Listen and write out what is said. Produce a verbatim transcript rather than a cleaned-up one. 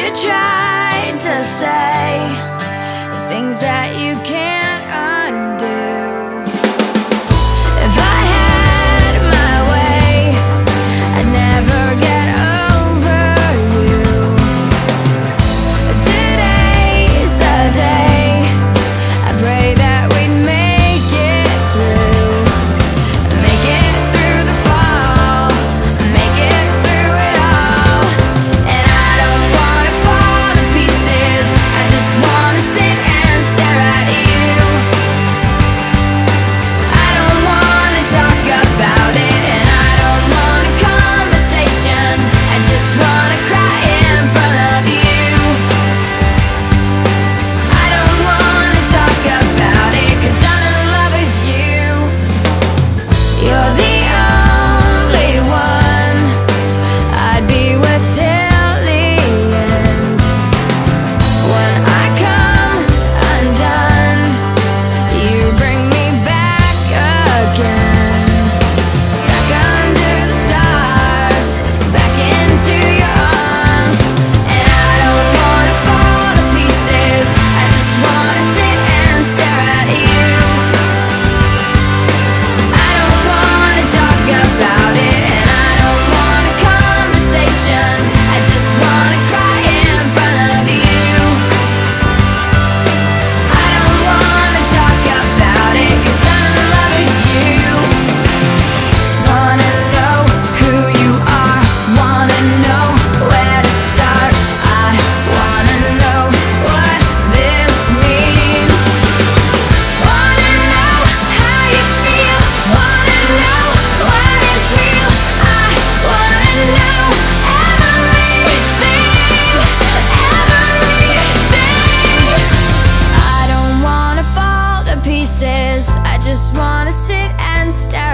tried to say things that you can't undo. If I had my way, I'd never get over you. Today's the day, I pray that we'd make it through. Make it through the fall, make it through it all. And I don't wanna fall to pieces, I just wanna sit and stare at you. I don't wanna talk about it, and I don't want a conversation, I just wanna cry in front of you. I don't wanna talk about it, 'cause I'm in love with you. You're the only one I'd be with till the end. When I come undone, you bring me back again. Back under the stars, back into your arms. And I don't wanna fall to pieces, I just wanna sit and stare at you. I don't wanna talk about it, and I don't want a conversation, I just wanna cry in front of you. I don't wanna talk about it, 'cause I'm in love with you. Wanna know who you are, wanna know where to start. I wanna know what this means. Wanna know how you feel, wanna know what is real. I wanna know everything, everything. I don't wanna fall to pieces, I just wanna sit and stare